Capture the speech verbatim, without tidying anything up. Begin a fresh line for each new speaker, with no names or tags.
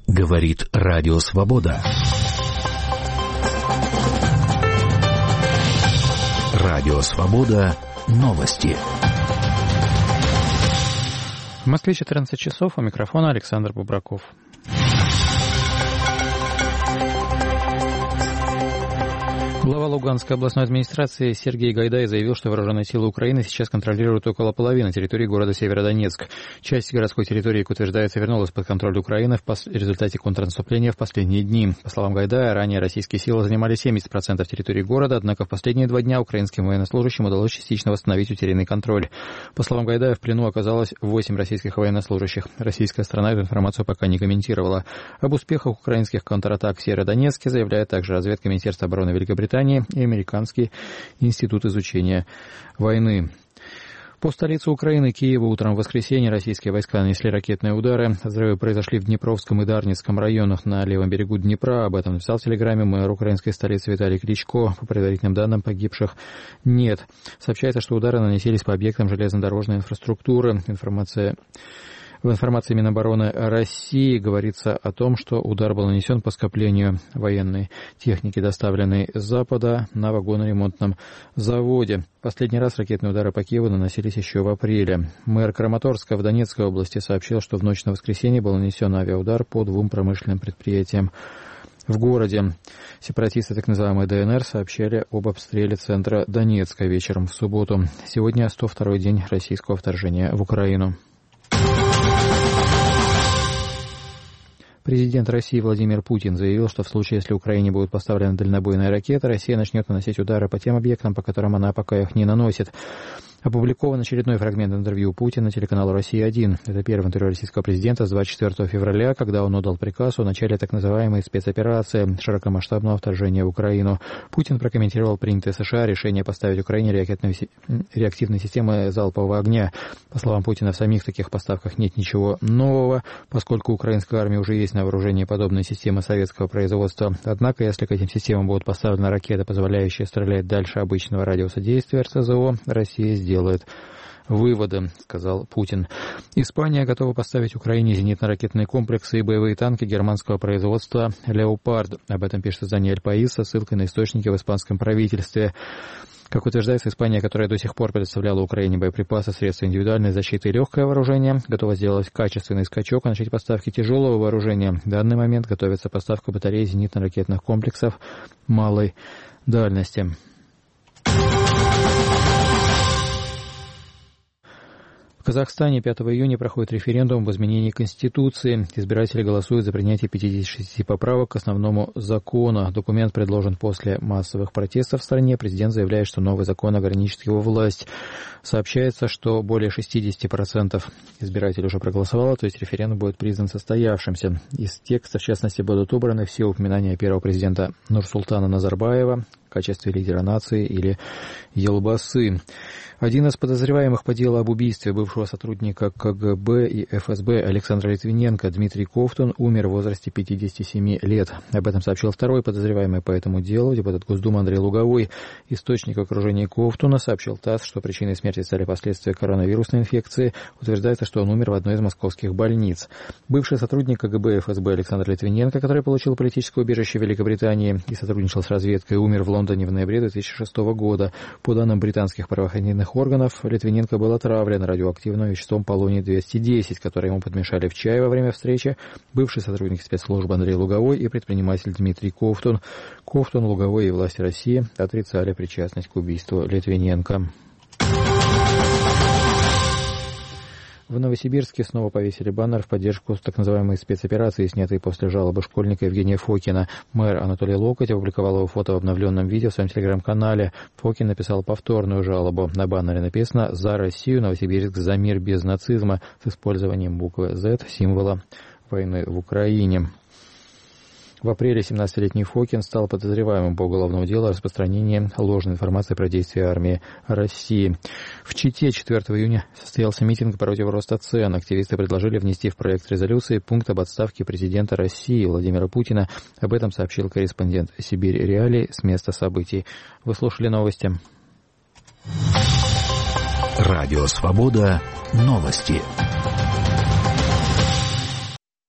Говорит Радио Свобода. Радио Свобода. Новости.
В Москве четырнадцать часов, у микрофона Александр Бубраков. Глава Луганской областной администрации Сергей Гайдай заявил, что вооруженные силы Украины сейчас контролируют около половины территории города Северодонецк. Часть городской территории, как утверждается, вернулась под контроль Украины в пос... результате контрнаступления в последние дни. По словам Гайдая, ранее российские силы занимали семьдесят процентов территории города, однако в последние два дня украинским военнослужащим удалось частично восстановить утерянный контроль. По словам Гайдая, в плену оказалось восемь российских военнослужащих. Российская сторона эту информацию пока не комментировала. Об успехах украинских контратак в Северодонецке заявляет также разведка Министерства обороны Великобритании и Американский институт изучения войны. По столице Украины, Киеву, утром в воскресенье российские войска нанесли ракетные удары. Взрывы произошли в Днепровском и Дарницком районах на левом берегу Днепра. Об этом написал в телеграме мэр украинской столицы Виталий Кличко. По предварительным данным, погибших нет. Сообщается, что удары наносились по объектам железнодорожной инфраструктуры. Информация... В информации Минобороны России говорится о том, что удар был нанесен по скоплению военной техники, доставленной с Запада на вагоноремонтном заводе. Последний раз ракетные удары по Киеву наносились еще в апреле. Мэр Краматорска в Донецкой области сообщил, что в ночь на воскресенье был нанесен авиаудар по двум промышленным предприятиям в городе. Сепаратисты так называемой ДНР сообщали об обстреле центра Донецка вечером в субботу. Сегодня сто второй день российского вторжения в Украину. Президент России Владимир Путин заявил, что в случае, если Украине будут поставлены дальнобойные ракеты, Россия начнет наносить удары по тем объектам, по которым она пока их не наносит. Опубликован очередной фрагмент интервью Путина телеканалу «Россия-один». Это первое интервью российского президента с двадцать четвёртого февраля, когда он отдал приказ о начале так называемой спецоперации широкомасштабного вторжения в Украину. Путин прокомментировал принятое США решение поставить Украине реактивные системы залпового огня. По словам Путина, в самих таких поставках нет ничего нового, поскольку украинской армии уже есть на вооружении подобные системы советского производства. Однако, если к этим системам будут поставлены ракеты, позволяющие стрелять дальше обычного радиуса действия эр эс зэ о, Россия сделает делает выводы, сказал Путин. Испания готова поставить Украине зенитно-ракетные комплексы и боевые танки германского производства «Леопард». Об этом пишет издание «Эль Паис» со ссылкой на источники в испанском правительстве. Как утверждается, Испания, которая до сих пор предоставляла Украине боеприпасы, средства индивидуальной защиты и легкое вооружение, готова сделать качественный скачок и начать поставки тяжелого вооружения. В данный момент готовится поставка батареи зенитно-ракетных комплексов малой дальности. В Казахстане пятого июня проходит референдум об изменении Конституции. Избиратели голосуют за принятие пятидесяти шести поправок к основному закону. Документ предложен после массовых протестов в стране. Президент заявляет, что новый закон ограничит его власть. Сообщается, что более шестьдесят процентов избирателей уже проголосовало, то есть референдум будет признан состоявшимся. Из текста, в частности, будут убраны все упоминания первого президента Нурсултана Назарбаева в качестве лидера нации или Елбасы. Один из подозреваемых по делу об убийстве бывшего сотрудника ка гэ бэ и эф эс бэ Александра Литвиненко Дмитрий Ковтун умер в возрасте пятидесяти семи лет. Об этом сообщил второй подозреваемый по этому делу, депутат Госдумы Андрей Луговой. Источник в окружении Ковтуна сообщил ТАСС, что причиной смерти стали последствия коронавирусной инфекции. Утверждается, что он умер в одной из московских больниц. Бывший сотрудник ка гэ бэ и эф эс бэ Александр Литвиненко, который получил политическое убежище в Великобритании и сотрудничал с разведкой, умер в Лондоне в ноябре две тысячи шестого года. По данным британских правоохранительных органов, Литвиненко был отравлен радиоактивным веществом полоний двести десять, которое ему подмешали в чай во время встречи бывший сотрудник спецслужбы Андрей Луговой и предприниматель Дмитрий Ковтун. Ковтун, Луговой и власти России отрицали причастность к убийству Литвиненко. В Новосибирске снова повесили баннер в поддержку так называемой спецоперации, снятой после жалобы школьника Евгения Фокина. Мэр Анатолий Локоть опубликовал его фото в обновленном видео в своем телеграм-канале. Фокин написал повторную жалобу. На баннере написано «За Россию, Новосибирск, за мир без нацизма» с использованием буквы «З», символа войны в Украине. В апреле семнадцатилетний Фокин стал подозреваемым по уголовному делу о распространении ложной информации про действия армии России. В Чите четвёртого июня состоялся митинг против роста цен. Активисты предложили внести в проект резолюции пункт об отставке президента России Владимира Путина. Об этом сообщил корреспондент «Сибирь Реалии» с места событий. Вы слушали новости.
Радио «Свобода». Новости.